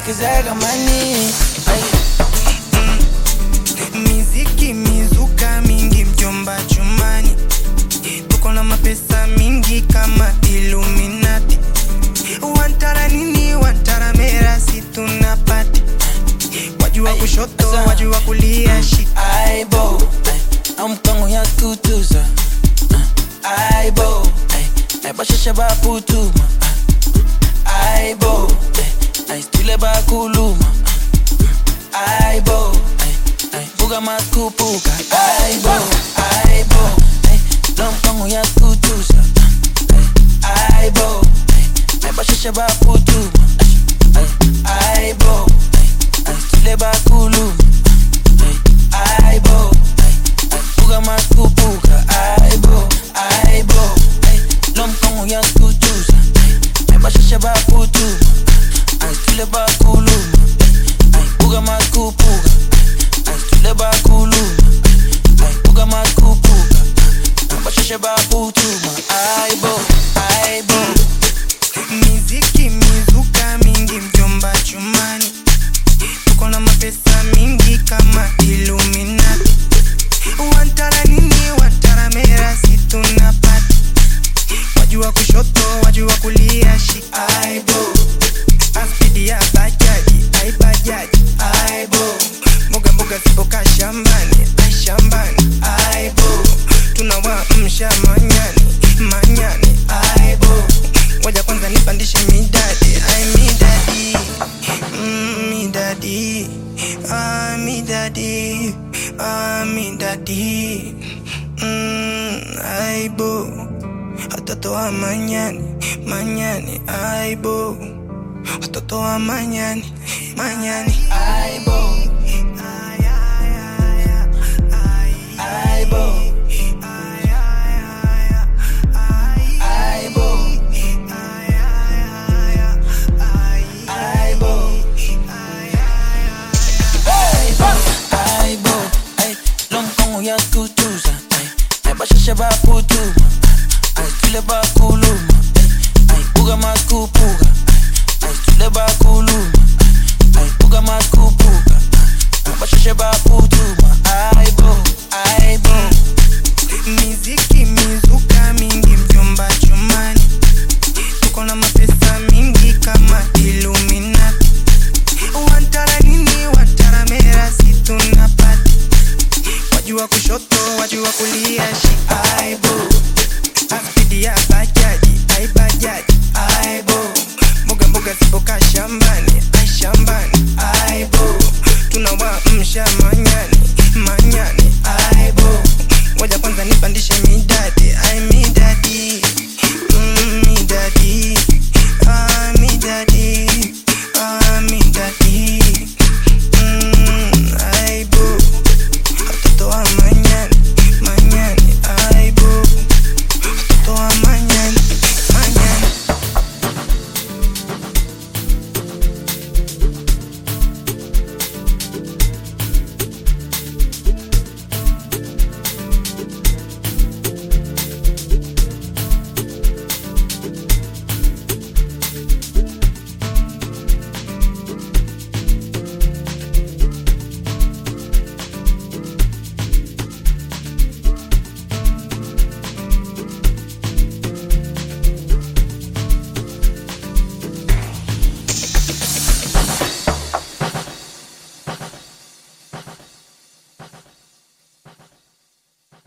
kizega mani. Miziki mizuka mingi mjomba chumani. Tuko na mapesa mingi kama Illuminati. Wantara nini wantara mera si tunapati. Wajua kushoto wajua kulia shit. Aibo amkango ya kutuza. Aibo bashasha ba putuma. Aibo stile ba kuluma. Aibo buga makupuka. Aibo lomkango ya kutuza. Aibo bashasha ba putuma. Aibo stile ba kuluma. Aibo buga makupuka. Aibo lomkango ya kutuza. Bashasha ba putuma. Stile ba kuluma. Buga makupuka. Stile ba kuluma. Buga makupuka. Bashasha ba putuma. Aibo Miziki mizuka mingi mjomba chumani. Tuko na mapesa mingi kama Illuminati. Wantara nini wantara mera si tunapati. Wajua kushoto wajua kulia shit. Aibo aspidi ya bajaji. Aibo mboga zipoka shambani. Aibo tunawamsha manyani. Aibo waja kwanza nipandishe midadi. Midadi. Aibo watoto wa manyani. Aibo watoto wa manyani. Aibo lomkango ya kutuza. Bashasha ba putuma. Stile ba kuluma. Buga makupuka. Stile ba kuluma. Buga makupuka. Bashasha ba putuma.